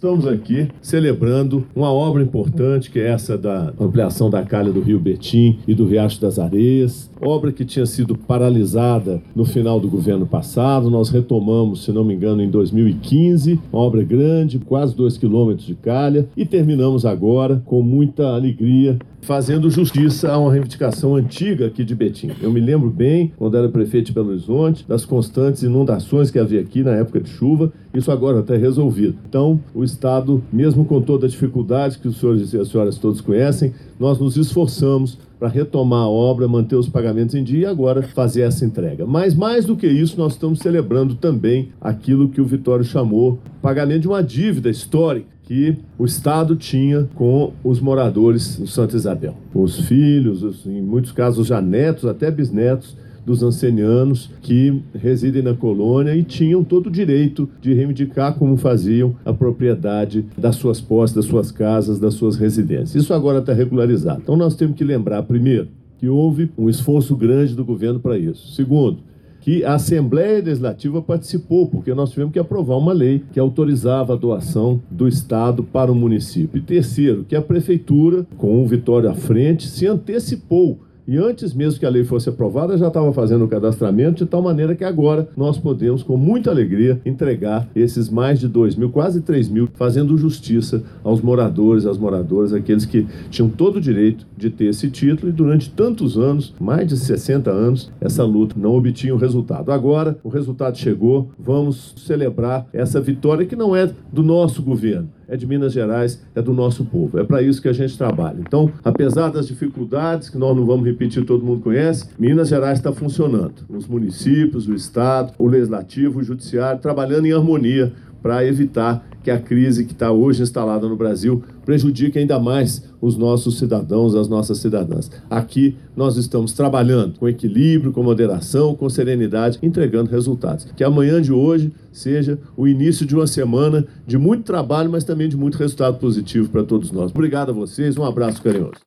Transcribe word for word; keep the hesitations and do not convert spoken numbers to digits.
estamos aqui celebrando uma obra importante, que é essa da ampliação da calha do Rio Betim e do Riacho das Areias, obra que tinha sido paralisada no final do governo passado. Nós retomamos, se não me engano, em dois mil e quinze, uma obra grande, quase dois quilômetros de calha, e terminamos agora com muita alegria, fazendo justiça a uma reivindicação antiga aqui de Betim. Eu me lembro bem, quando era prefeito de Belo Horizonte, das constantes inundações que havia aqui na época de chuva. Isso agora está resolvido. Então, o Estado, mesmo com toda a dificuldade que os senhores e as senhoras todos conhecem, nós nos esforçamos para retomar a obra, manter os pagamentos em dia e agora fazer essa entrega. Mas, mais do que isso, nós estamos celebrando também aquilo que o Vitório chamou pagamento de uma dívida histórica que o Estado tinha com os moradores do Santa Isabel. Os filhos, os, em muitos casos já netos, até bisnetos, dos ancenianos que residem na colônia e tinham todo o direito de reivindicar como faziam a propriedade das suas posses, das suas casas, das suas residências. Isso agora está regularizado. Então nós temos que lembrar, primeiro, que houve um esforço grande do governo para isso. Segundo, que a Assembleia Legislativa participou, porque nós tivemos que aprovar uma lei que autorizava a doação do Estado para o município. E terceiro, que a Prefeitura, com o Vitório à frente, se antecipou. E antes mesmo que a lei fosse aprovada, já estava fazendo o cadastramento, de tal maneira que agora nós podemos, com muita alegria, entregar esses mais de dois mil, quase três mil, fazendo justiça aos moradores, às moradoras, aqueles que tinham todo o direito de ter esse título e durante tantos anos, mais de sessenta anos, essa luta não obtinha o resultado. Agora, o resultado chegou, vamos celebrar essa vitória que não é do nosso governo, é de Minas Gerais, é do nosso povo. É para isso que a gente trabalha. Então, apesar das dificuldades, que nós não vamos repetir, todo mundo conhece, Minas Gerais está funcionando. Os municípios, o Estado, o Legislativo, o Judiciário, trabalhando em harmonia para evitar que a crise que está hoje instalada no Brasil prejudique ainda mais os nossos cidadãos, as nossas cidadãs. Aqui nós estamos trabalhando com equilíbrio, com moderação, com serenidade, entregando resultados. Que amanhã de hoje seja o início de uma semana de muito trabalho, mas também de muito resultado positivo para todos nós. Obrigado a vocês, um abraço carinhoso.